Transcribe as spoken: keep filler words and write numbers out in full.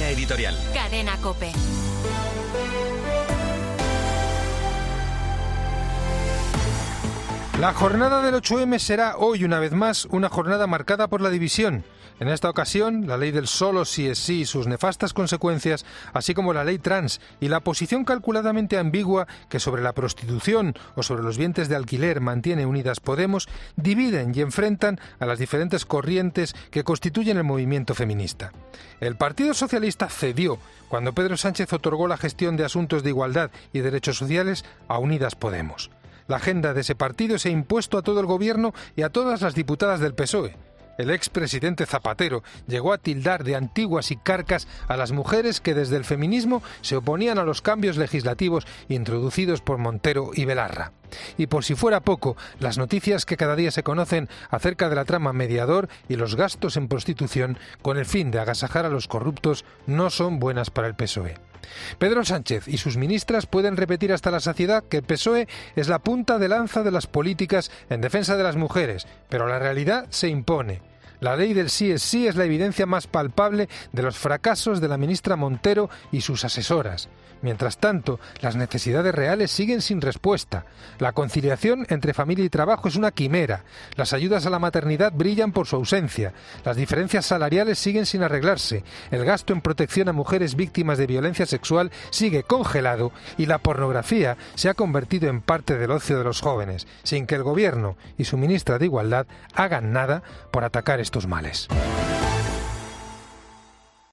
Línea editorial. Cadena COPE. La jornada del ocho eme será hoy, una vez más, una jornada marcada por la división. En esta ocasión, la ley del solo sí es sí y sus nefastas consecuencias, así como la ley trans y la posición calculadamente ambigua que sobre la prostitución o sobre los vientres de alquiler mantiene Unidas Podemos, dividen y enfrentan a las diferentes corrientes que constituyen el movimiento feminista. El Partido Socialista cedió cuando Pedro Sánchez otorgó la gestión de asuntos de igualdad y derechos sociales a Unidas Podemos. La agenda de ese partido se ha impuesto a todo el gobierno y a todas las diputadas del P S O E. El expresidente Zapatero llegó a tildar de antiguas y carcas a las mujeres que desde el feminismo se oponían a los cambios legislativos introducidos por Montero y Belarra. Y por si fuera poco, las noticias que cada día se conocen acerca de la trama Mediador y los gastos en prostitución con el fin de agasajar a los corruptos no son buenas para el P S O E. Pedro Sánchez y sus ministras pueden repetir hasta la saciedad que el P S O E es la punta de lanza de las políticas en defensa de las mujeres, pero la realidad se impone. La ley del sí es sí es la evidencia más palpable de los fracasos de la ministra Montero y sus asesoras. Mientras tanto, las necesidades reales siguen sin respuesta. La conciliación entre familia y trabajo es una quimera. Las ayudas a la maternidad brillan por su ausencia. Las diferencias salariales siguen sin arreglarse. El gasto en protección a mujeres víctimas de violencia sexual sigue congelado y la pornografía se ha convertido en parte del ocio de los jóvenes, sin que el gobierno y su ministra de Igualdad hagan nada por atacar estos males.